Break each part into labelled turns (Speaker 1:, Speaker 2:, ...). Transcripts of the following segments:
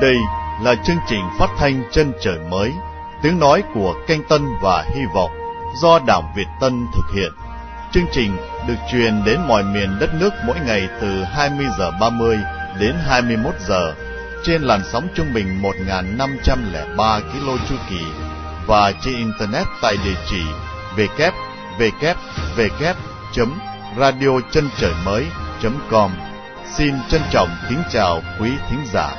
Speaker 1: Đây là chương trình phát thanh Chân Trời Mới, tiếng nói của Kênh Tân và Hy Vọng, do Đảng Việt Tân thực hiện. Chương trình được truyền đến mọi miền đất nước mỗi ngày từ 20 giờ 30 đến 21 giờ trên làn sóng trung bình 1503 km chu kỳ và trên internet tại địa chỉ www.radiochantrởimới.com. Xin trân trọng kính chào quý thính giả.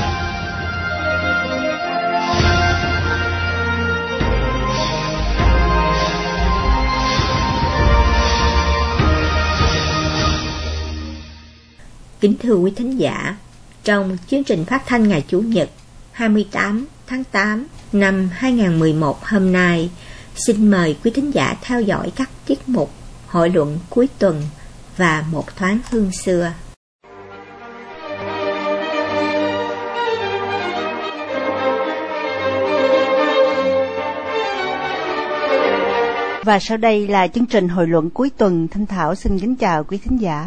Speaker 2: Kính thưa quý thính giả, trong chương trình phát thanh ngày Chủ nhật 28 tháng 8 năm 2011 hôm nay, xin mời quý thính giả theo dõi các tiết mục hội luận cuối tuần và một thoáng hương xưa.
Speaker 3: Và sau đây là chương trình hội luận cuối tuần. Thanh Thảo xin kính chào quý thính giả.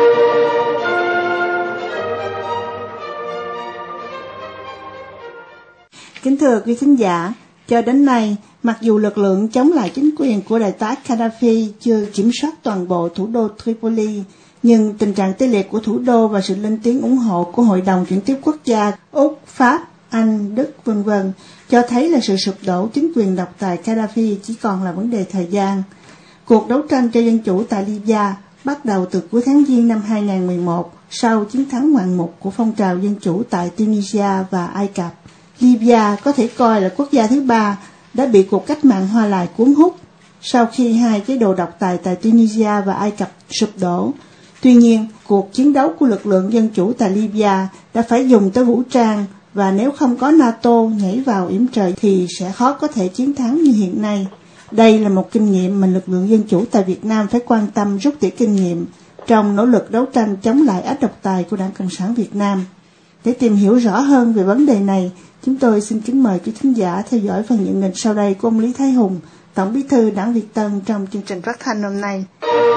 Speaker 4: Kính thưa quý thính giả, cho đến nay, mặc dù lực lượng chống lại chính quyền của đại tá Gaddafi chưa kiểm soát toàn bộ thủ đô Tripoli, nhưng tình trạng tê liệt của thủ đô và sự lên tiếng ủng hộ của Hội đồng chuyển tiếp quốc gia Úc, Pháp, Anh, Đức, v.v. cho thấy là sự sụp đổ chính quyền độc tài Gaddafi chỉ còn là vấn đề thời gian. Cuộc đấu tranh cho dân chủ tại Libya bắt đầu từ cuối tháng Giêng năm 2011 sau chiến thắng ngoạn mục của phong trào dân chủ tại Tunisia và Ai Cập. Libya có thể coi là quốc gia thứ ba đã bị cuộc cách mạng Hoa Lài cuốn hút sau khi hai chế độ độc tài tại Tunisia và Ai Cập sụp đổ. Tuy nhiên, cuộc chiến đấu của lực lượng dân chủ tại Libya đã phải dùng tới vũ trang, và nếu không có NATO nhảy vào yểm trợ thì sẽ khó có thể chiến thắng như hiện nay. Đây là một kinh nghiệm mà lực lượng dân chủ tại Việt Nam phải quan tâm rút tỉa kinh nghiệm trong nỗ lực đấu tranh chống lại ách độc tài của Đảng Cộng sản Việt Nam. Để tìm hiểu rõ hơn về vấn đề này, chúng tôi xin kính mời quý thính giả theo dõi phần nhận định sau đây của ông Lý Thái Hùng, Tổng Bí thư Đảng Việt Tân trong chương trình phát thanh hôm nay.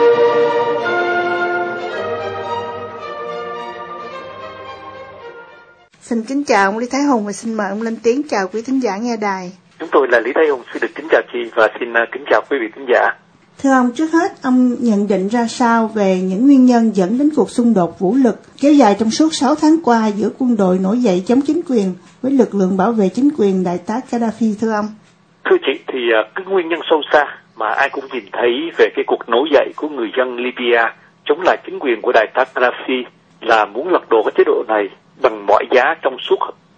Speaker 4: Xin kính chào ông Lý Thái Hùng và xin mời ông lên tiếng chào quý thính giả nghe đài.
Speaker 5: Chúng tôi là Lý Thái Hùng, xin được kính chào chị và xin kính chào quý vị thính giả.
Speaker 4: Thưa ông, trước hết ông nhận định ra sao về những nguyên nhân dẫn đến cuộc xung đột vũ lực kéo dài trong suốt 6 tháng qua giữa quân đội nổi dậy chống chính quyền với lực lượng bảo vệ chính quyền đại tá Gaddafi, thưa ông?
Speaker 5: Thưa chị, thì cái nguyên nhân sâu xa mà ai cũng nhìn thấy về cái cuộc nổi dậy của người dân Libya chống lại chính quyền của đại tá Gaddafi là muốn lật đổ cái chế độ này bằng mọi giá trong suốt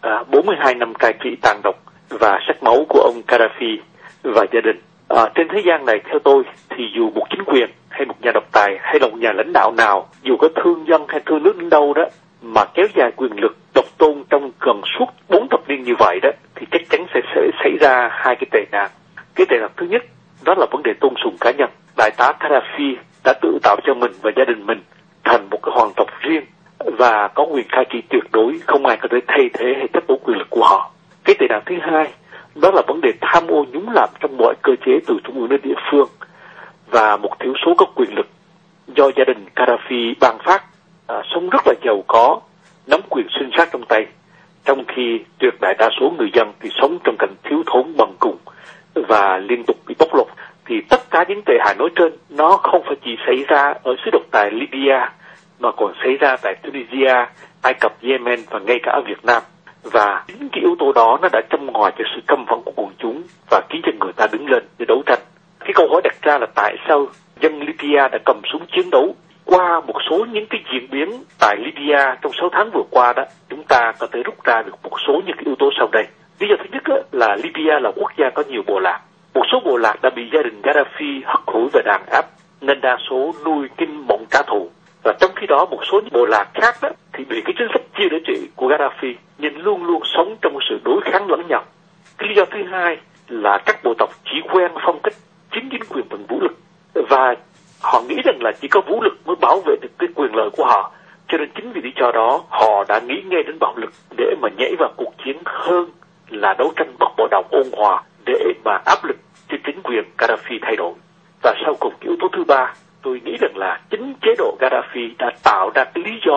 Speaker 5: 42 năm cai trị tàn độc và sắc máu của ông Gaddafi và gia đình. Trên thế gian này, theo tôi, thì dù một chính quyền hay một nhà độc tài hay là một nhà lãnh đạo nào, dù có thương dân hay thương nước đến đâu đó, mà kéo dài quyền lực độc tôn trong gần suốt 4 thập niên như vậy đó, thì chắc chắn sẽ xảy ra hai cái tệ nạn. Cái tệ nạn thứ nhất, đó là vấn đề tôn sùng cá nhân. Đại tá Gaddafi đã tự tạo cho mình và gia đình mình thành một cái hoàng tộc riêng và có quyền cai trị tuyệt đối, không ai có thể thay thế hay thách đố quyền lực của họ. Cái tệ nạn thứ hai, đó là vấn đề tham ô nhúng làm trong mọi cơ chế từ trung ương đến địa phương và một thiểu số có quyền lực do gia đình Gaddafi ban phát, sống rất là giàu có, nắm quyền sinh sát trong tay, trong khi tuyệt đại đa số người dân thì sống trong cảnh thiếu thốn bần cùng và liên tục bị bóc lột. Thì tất cả những tệ hại nói trên nó không phải chỉ xảy ra ở xứ độc tài Libya mà còn xảy ra tại Tunisia, Ai Cập, Yemen và ngay cả ở Việt Nam. Và chính cái yếu tố đó nó đã châm ngòi cho sự căm phẫn của quần chúng và khiến cho người ta đứng lên để đấu tranh. Cái câu hỏi đặt ra là tại sao dân Libya đã cầm súng chiến đấu? Qua một số những cái diễn biến tại Libya trong 6 tháng vừa qua đó, chúng ta có thể rút ra được một số những cái yếu tố sau đây. Lý do thứ nhất là Libya là quốc gia có nhiều bộ lạc. Một số bộ lạc đã bị gia đình Gaddafi hất hủi và đàn áp, nên đa số nuôi kinh mộng trả thù. Và trong khi đó một số những bộ lạc khác đó thì bị cái chính sách chia để trị của Gaddafi nhưng luôn luôn sống trong sự đối kháng lẫn nhau. Cái lý do thứ hai là các bộ tộc chỉ quen phong cách chính quyền bằng vũ lực và họ nghĩ rằng là chỉ có vũ lực mới bảo vệ được cái quyền lợi của họ, cho nên chính vì lý do đó họ đã nghĩ ngay đến bạo lực để mà nhảy vào cuộc chiến hơn là đấu tranh bất bạo động ôn hòa để mà áp lực cho chính quyền Gaddafi thay đổi. Và sau cùng yếu tố thứ ba, tôi nghĩ rằng là chính chế độ Gaddafi đã tạo ra cái lý do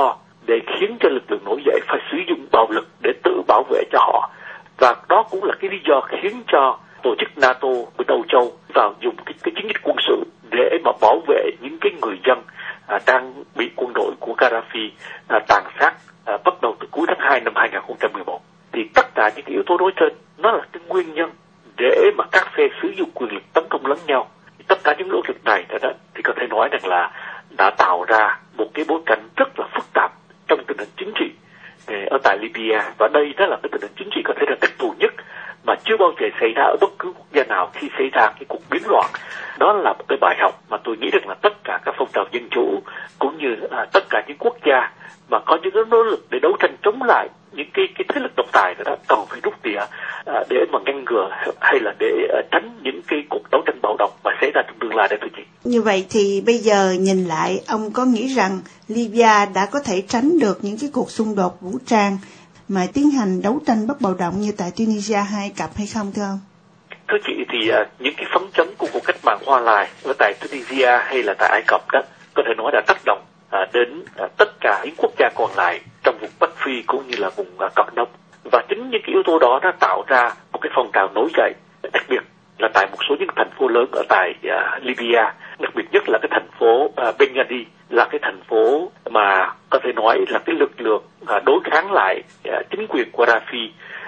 Speaker 5: để khiến cho lực lượng nổi dậy phải sử dụng bạo lực để tự bảo vệ cho họ. Và đó cũng là cái lý do khiến cho tổ chức NATO ở Âu Châu vào dùng cái chiến dịch quân sự để mà bảo vệ những cái người dân đang bị quân đội của Gaddafi tàn sát bắt đầu từ cuối tháng 2 năm 2011. Thì tất cả những cái yếu tố nói trên nó là cái nguyên nhân để mà các phe sử dụng quyền lực tấn công lẫn nhau. Tất cả những nỗ lực này đó thì có thể nói rằng là đã tạo ra một cái bối cảnh rất là phức tạp trong tình hình chính trị ở tại Libya, và đây đó là cái tình hình chính trị có thể là đặc thù nhất mà chưa bao giờ xảy ra ở bất cứ quốc gia nào khi xảy ra cái cuộc biến loạn. Đó là một cái bài học mà tôi nghĩ rằng là tất cả các phong trào dân chủ cũng như tất cả những quốc gia mà có những cái nỗ lực để đấu tranh chống lại những cái thế lực độc tài đó cần phải rút tỉa để mà ngăn ngừa hay là để tránh những cái cuộc đấu tranh bạo động mà xảy ra trong tương lai đây thưa chị.
Speaker 4: Như vậy thì bây giờ nhìn lại, ông có nghĩ rằng Libya đã có thể tránh được những cái cuộc xung đột vũ trang mà tiến hành đấu tranh bất bạo động như tại Tunisia hay Ai Cập hay không thưa ông?
Speaker 5: Thưa chị, thì những cái phấn chấn của cuộc cách mạng Hoa Lai ở tại Tunisia hay là tại Ai Cập đó có thể nói đã tác động đến tất cả những quốc gia còn lại trong vùng Bắc Phi cũng như là vùng Cận Đông, và chính những cái yếu tố đó đã tạo ra một cái phong trào nổi dậy, đặc biệt là tại một số những thành phố lớn ở tại Libya, đặc biệt nhất là cái thành phố Benghazi, là cái thành phố mà có thể nói là cái lực lượng đối kháng lại chính quyền của Gaddafi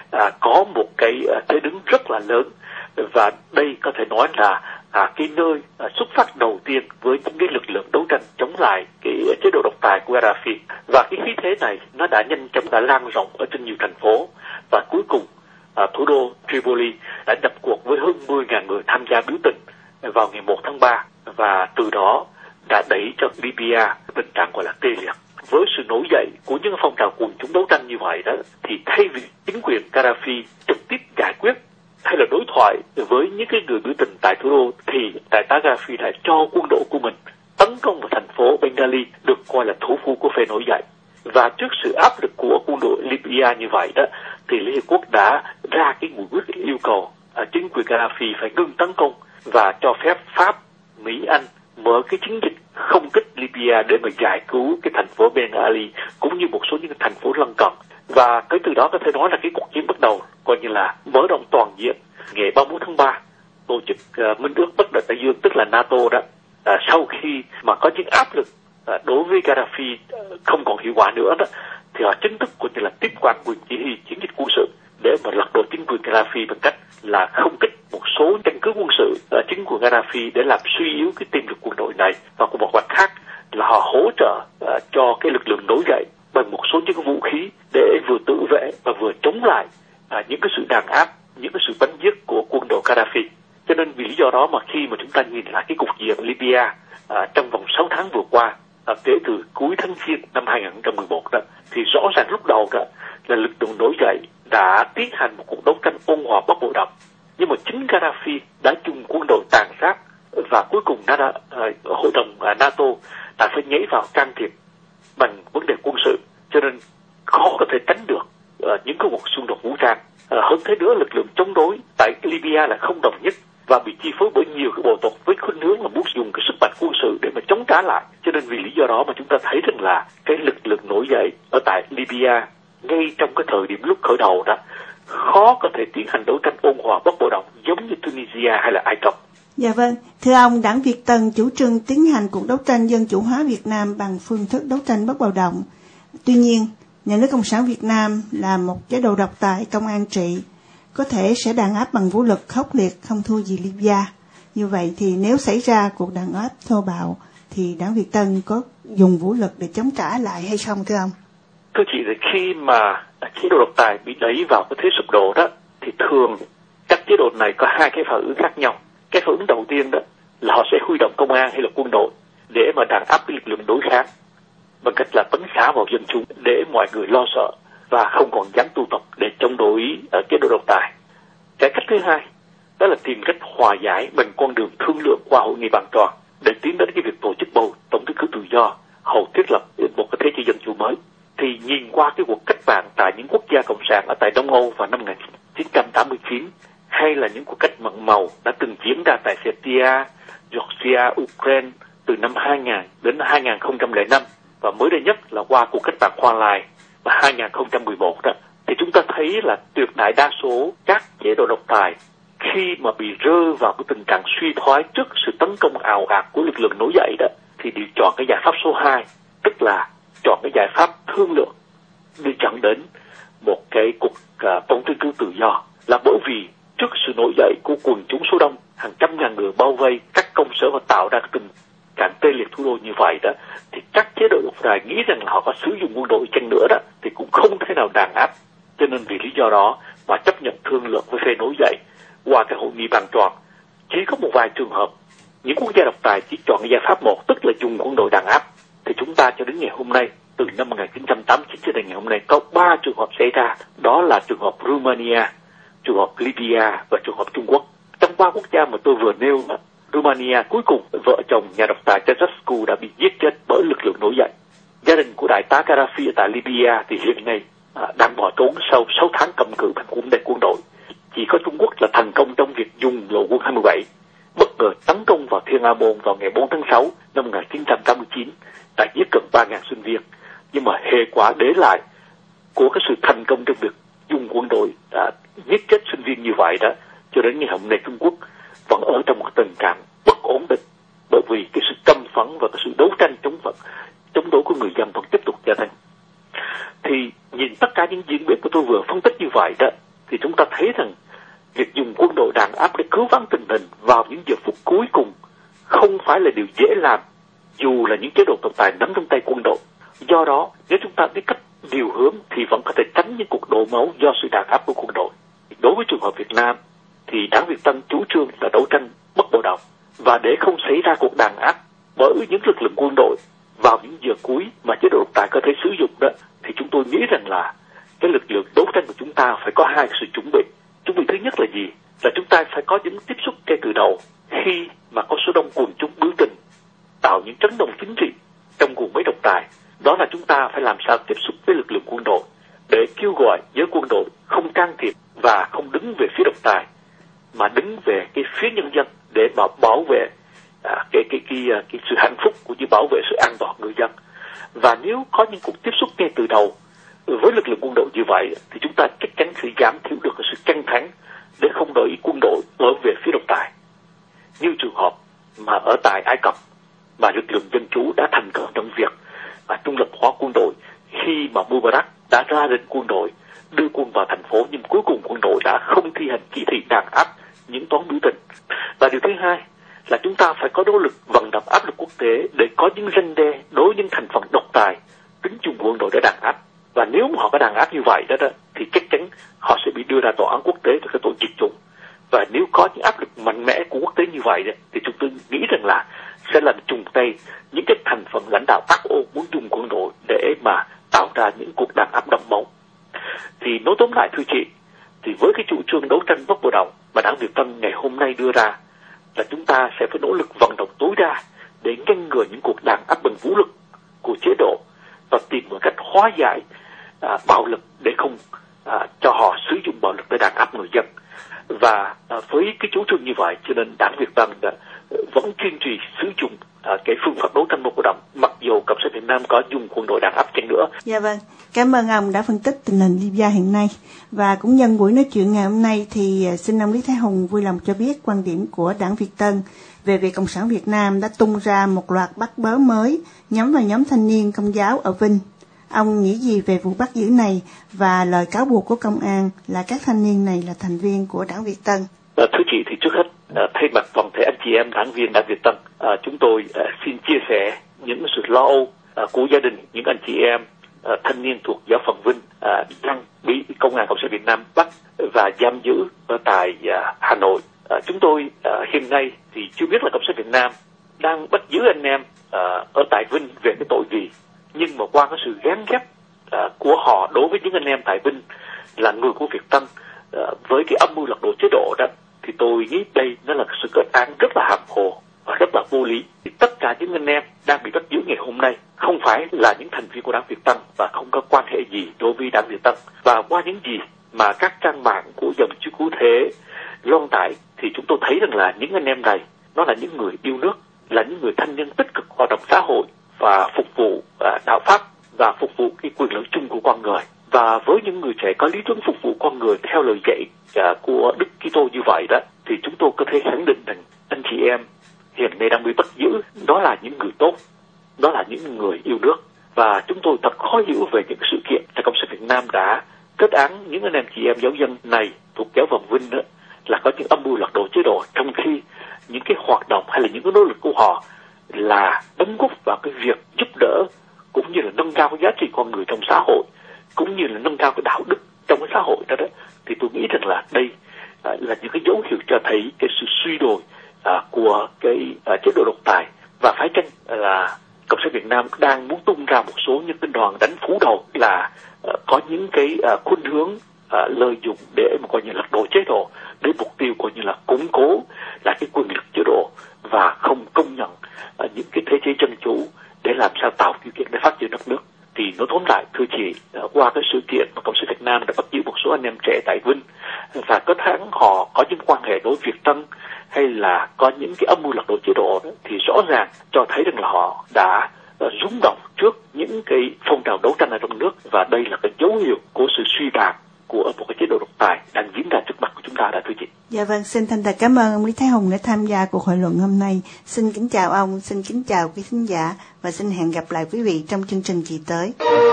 Speaker 5: có một cái thế đứng rất là lớn, và đây có thể nói là cái nơi xuất phát đầu tiên với những cái lực lượng đấu tranh chống lại cái chế độ độc tài của Gaddafi. Và cái khí thế này nó đã nhanh chóng đã lan rộng ở trên nhiều thành phố, và cuối cùng thủ đô Tripoli đã nhập cuộc với hơn 10.000 người tham gia biểu tình vào ngày 1 tháng 3, và từ đó đã đẩy cho Libya tình trạng gọi là tê liệt. Với sự nổi dậy của những phong trào quần chúng đấu tranh như vậy đó, thì thay vì chính quyền Gaddafi trực tiếp giải quyết hay là đối thoại với những cái người biểu tình tại thủ đô, thì đại tá Gaddafi đã cho quân đội của mình tấn công vào thành phố Benghazi, được coi là thủ phủ của phe nổi dậy. Và trước sự áp lực của quân đội Libya như vậy đó, thì Liên Hiệp Quốc đã ra cái nghị quyết yêu cầu chính quyền Gaddafi phải ngừng tấn công và cho phép Pháp, Mỹ, Anh mở cái chiến dịch không kích Libya để mà giải cứu cái thành phố Benghazi cũng như một số những thành phố lân cận. Và cái từ đó có thể nói là cái cuộc chiến bắt đầu coi như là mở rộng toàn diện. Ngày 31 tháng 3, tổ chức Minh ước Bắc Đại Tây Dương tức là NATO đó, sau khi mà có những áp lực đối với Gaddafi không còn hiệu quả nữa đó, thì họ chính thức coi như là tiếp quản quyền chỉ huy chiến dịch quân sự để mà lật đổ chính quyền Gaddafi bằng cách là không kích một số căn cứ quân sự ở chính quyền Gaddafi để làm suy yếu cái tiềm lực quân đội này. Và của một mặt khác là họ hỗ trợ cho cái lực lượng nổi dậy bằng một số những vũ khí để vừa tự vệ và vừa chống lại những cái sự đàn áp, những cái sự bắn giết của quân đội Gaddafi. Cho nên vì lý do đó mà khi mà chúng ta nhìn lại cái cục diện Libya trong vòng 6 tháng vừa qua, kể từ cuối tháng Giêng năm 2011 đó, thì rõ ràng lúc đầu đó là lực lượng nổi dậy đã tiến hành một cuộc đấu tranh ôn hòa bất bạo động, nhưng mà chính Gaddafi đã dùng quân đội tàn sát, và cuối cùng hội đồng NATO đã phải nhảy vào can thiệp bằng vấn đề quân sự, cho nên khó có thể tránh được những cái cuộc xung đột vũ trang. Hơn thế nữa, lực lượng chống đối tại Libya là không đồng nhất và bị chi phối bởi nhiều cái bộ tộc với khuynh hướng là muốn dùng cái sức mạnh quân sự để mà chống trả lại. Cho nên vì lý do đó mà chúng ta thấy rằng là cái lực lượng nổi dậy ở tại Libya ngay trong cái thời điểm lúc khởi đầu đó khó có thể tiến hành đấu tranh ôn hòa bất bạo động giống như Tunisia hay là Ai Cập.
Speaker 4: Dạ vâng, thưa ông, Đảng Việt Tân chủ trương tiến hành cuộc đấu tranh dân chủ hóa Việt Nam bằng phương thức đấu tranh bất bạo động. Tuy nhiên, nhà nước Cộng sản Việt Nam là một chế độ độc tài công an trị, có thể sẽ đàn áp bằng vũ lực khốc liệt không thua gì Libya. Như vậy thì nếu xảy ra cuộc đàn áp thô bạo thì Đảng Việt Tân có dùng vũ lực để chống trả lại hay không thưa ông?
Speaker 5: Thưa chị, thì khi mà chế độ độc tài bị đẩy vào cái thế sụp đổ đó, thì thường các chế độ này có hai cái phản ứng khác nhau. Cái phản ứng đầu tiên đó là họ sẽ huy động công an hay là quân đội để mà đàn áp cái lực lượng đối kháng bằng cách là bắn phá vào dân chúng để mọi người lo sợ và không còn dám tụ tập để chống đối chế độ độc tài. Cái cách thứ hai đó là tìm cách hòa giải bằng con đường thương lượng qua hội nghị bàn tròn để tiến đến cái việc tổ chức bầu tổng thư ký tự do, hầu thiết lập một cái thế chế dân chủ mới. Thì nhìn qua cái cuộc cách mạng tại những quốc gia cộng sản ở tại Đông Âu vào năm 1989, hay là những cuộc cách mạng màu đã từng diễn ra tại Serbia, Georgia, Ukraine từ năm 2000 đến 2005, và mới đây nhất là qua cuộc cách mạng Hoa Lai vào 2011 đó, thì chúng ta thấy là tuyệt đại đa số các chế độ độc tài khi mà bị rơi vào cái tình trạng suy thoái trước sự tấn công ào ạt của lực lượng nổi dậy đó, thì đều chọn cái giải pháp số 2, tức là chọn cái giải pháp thương lượng đi dẫn đến một cái cuộc tổng tuyển cử tự do. Là bởi vì trước sự nổi dậy của quần chúng số đông, hàng trăm ngàn người bao vây các công sở và tạo ra tình trạng tê liệt thủ đô như vậy đó, thì các chế độ độc tài nghĩ rằng là họ có sử dụng quân đội chăng nữa đó thì cũng không thể nào đàn áp. Cho nên vì lý do đó mà chấp nhận thương lượng với phe nổi dậy qua cái hội nghị bàn tròn. Chỉ có một vài trường hợp những quốc gia độc tài chỉ chọn cái giải pháp một, tức là dùng quân đội đàn áp. Thì chúng ta cho đến ngày hôm nay, từ năm 1989 cho đến ngày hôm nay, có 3 trường hợp xảy ra. Đó là trường hợp Romania, trường hợp Libya và trường hợp Trung Quốc. Trong 3 quốc gia mà tôi vừa nêu, Romania cuối cùng vợ chồng nhà độc tài Ceausescu đã bị giết chết bởi lực lượng nổi dậy. Gia đình của đại tá Gaddafi ở tại Libya thì hiện nay đang bỏ trốn sau 6 tháng cầm cự thành quân đội. Chỉ có Trung Quốc là thành công trong việc dùng lộ quân 27 bất ngờ tấn công vào Thiên An Môn vào ngày 4 tháng 6 năm 1989, đã giết gần 3.000 sinh viên. Nhưng mà hệ quả để lại của cái sự thành công trong việc dùng quân đội đã giết chết sinh viên như vậy đó, cho đến ngày hôm nay Trung Quốc vẫn ở trong một tình trạng bất ổn định, bởi vì cái sự căm phẫn và cái sự đấu tranh chống đối của người dân vẫn tiếp tục gia tăng. Thì nhìn tất cả những diễn biến của tôi vừa phân tích như vậy đó, thì chúng ta thấy rằng việc dùng quân đội đàn áp để cứu vãn tình hình vào những giờ phút cuối cùng không phải là điều dễ làm, dù là những chế độ độc tài nắm trong tay quân đội. Do đó, nếu chúng ta biết cách điều hướng thì vẫn có thể tránh những cuộc đổ máu do sự đàn áp của quân đội. Đối với trường hợp Việt Nam, thì Đảng Việt Tân chủ trương là đấu tranh bất bạo động, và để không xảy ra cuộc đàn áp bởi những lực lượng quân đội vào những giờ cuối mà chế độ độc tài có thể sử dụng đó, thì chúng tôi nghĩ rằng là cái lực lượng đấu tranh của chúng ta phải có 2 sự chuẩn bị. Chuẩn bị thứ nhất là gì? Là chúng ta phải có những tiếp xúc ngay từ đầu khi mà có số đông quần chúng biểu tình, tạo những chấn động chính trị trong guồng máy độc tài. Đó là chúng ta phải làm sao tiếp xúc với lực lượng quân đội để kêu gọi giới quân đội không can thiệp và không đứng về phía độc tài, mà đứng về cái phía nhân dân để mà bảo vệ cái sự hạnh phúc cũng như bảo vệ sự an toàn người dân. Và nếu có những cuộc tiếp xúc ngay từ đầu với lực lượng quân đội như vậy thì chúng ta chắc chắn sẽ giảm thiểu được sự căng thẳng để không đẩy quân đội ở về phía độc tài. Như trường hợp mà ở tại Ai Cập mà lực lượng dân chủ đã thành công trong việc trung lập hóa quân đội khi mà Mubarak đã ra lệnh quân đội đưa quân vào thành phố, nhưng cuối cùng quân đội đã không thi hành chỉ thị đàn áp những toán biểu tình. Và điều thứ hai là chúng ta phải có nỗ lực vận động áp lực quốc tế để có những răn đe đối với những thành phần độc tài tính dùng quân đội để đàn áp. Và nếu mà họ có đàn áp như vậy đó thì chắc chắn họ sẽ bị đưa ra tòa án quốc tế về cái tội diệt chủng. Và nếu có những áp lực mạnh mẽ của quốc tế như vậy đó, thì chúng tôi nghĩ rằng là sẽ làm trùng tay những cái thành phần lãnh đạo ác ô muốn dùng quân đội để mà tạo ra những cuộc đàn áp đẫm máu. Thì nói tóm lại thưa chị, thì với cái chủ trương đấu tranh bất bạo động mà Đảng Việt Tân ngày hôm nay đưa ra, là chúng ta sẽ phải nỗ lực vận động tối đa để ngăn ngừa những cuộc đàn áp bằng vũ lực của chế độ và tìm một cách hóa giải bạo lực để không cho họ sử dụng bạo lực để đàn áp người dân. Và với cái chủ trương như vậy cho nên Đảng Việt Tân vẫn kiên trì sử dụng cái phương pháp đấu tranh bất bạo động, mặc dù Cộng sản Việt Nam có dùng quân đội đàn áp chăng nữa.
Speaker 4: Dạ vâng, cảm ơn ông đã phân tích tình hình Libya hiện nay. Và cũng nhân buổi nói chuyện ngày hôm nay thì xin ông Lý Thái Hùng vui lòng cho biết quan điểm của Đảng Việt Tân về việc Cộng sản Việt Nam đã tung ra một loạt bắt bớ mới nhắm vào nhóm thanh niên Công giáo ở Vinh. Ông nghĩ gì về vụ bắt giữ này và lời cáo buộc của công an là các thanh niên này là thành viên của Đảng Việt Tân?
Speaker 5: Thưa chị, thì trước hết thay mặt toàn thể anh chị em đảng viên Đảng Việt Tân, chúng tôi xin chia sẻ những sự lo âu của gia đình những anh chị em thanh niên thuộc giáo phận Vinh đang bị công an Cộng sản Việt Nam bắt và giam giữ ở tại Hà Nội. Chúng tôi hiện nay thì chưa biết là Cộng sản Việt Nam đang bắt giữ anh em ở tại Vinh về cái tội gì, nhưng mà qua cái sự gán ghép của họ đối với những anh em tại Vinh là người của Việt Tân với cái âm mưu lật đổ chế độ đó, thì tôi nghĩ đây nó là sự kết án rất là hàm hồ và rất là vô lý. Thì tất cả những anh em đang bị bắt giữ ngày hôm nay không phải là những thành viên của Đảng Việt Tân và không có quan hệ gì đối với Đảng Việt Tân. Và qua những gì mà các trang mạng của dòng chúa cứu thế loan tải thì chúng tôi thấy rằng là những anh em này nó là những người yêu nước, là những người thanh niên tích cực hoạt động xã hội và phục vụ đạo pháp và phục vụ cái quyền lợi chung của con người. Và với những người trẻ có lý tưởng phục vụ con người theo lời dạy của Đức Kitô như vậy đó, thì chúng tôi có thể khẳng định rằng anh chị em hiện nay đang bị bắt giữ, đó là những người tốt, đó là những người yêu nước. Và chúng tôi thật khó hiểu về những sự kiện là Cộng sản Việt Nam đã kết án những anh em chị em giáo dân này thuộc giáo Vòng Vinh đó, là có những âm mưu lật đổ chế độ, trong khi những cái hoạt động hay là những cái nỗ lực của họ là đóng góp vào cái việc giúp đỡ cũng như là nâng cao cái giá trị con người trong xã hội, cũng như là nâng cao cái đạo đức trong cái xã hội đó, thì tôi nghĩ rằng là đây là những cái dấu hiệu cho thấy cái sự suy đồi của cái chế độ độc tài. Và phải chăng là Cộng sản Việt Nam đang muốn tung ra một số những cái đoàn đánh phủ đầu là có những cái khuynh hướng lợi dụng để mà coi như lật đổ chế độ, để mục tiêu coi như là củng cố là cái quyền lực chế độ và không công nhận những cái thể chế dân chủ để làm sao tạo điều kiện để phát triển đất nước. Thì nói tóm lại, thưa chị, qua cái sự kiện mà Cộng sản Việt Nam đã bắt giữ một số anh em trẻ tại Vinh và kết án họ có những quan hệ đối Việt Tân hay là có những cái âm mưu lật đổ chế độ đó, thì rõ ràng cho thấy rằng là họ đã rung động trước những cái phong trào đấu tranh ở trong nước, và đây là cái dấu hiệu của sự suy tàn của một cái chế độ độc tài đang diễn ra trước mặt của chúng ta đã, thưa chị.
Speaker 4: Dạ vâng, xin thành thật cảm ơn ông Lý Thái Hùng đã tham gia cuộc hội luận hôm nay. Xin kính chào ông, xin kính chào quý khán giả và xin hẹn gặp lại quý vị trong chương trình kỳ tới.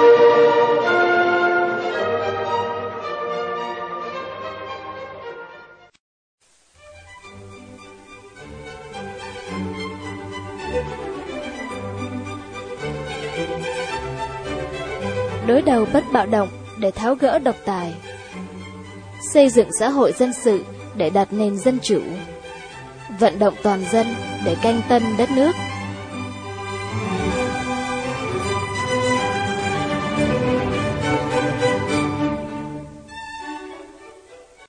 Speaker 6: Đối đầu bất bạo động để tháo gỡ độc tài, xây dựng xã hội dân sự để đặt nền dân chủ, vận động toàn dân để canh tân đất nước.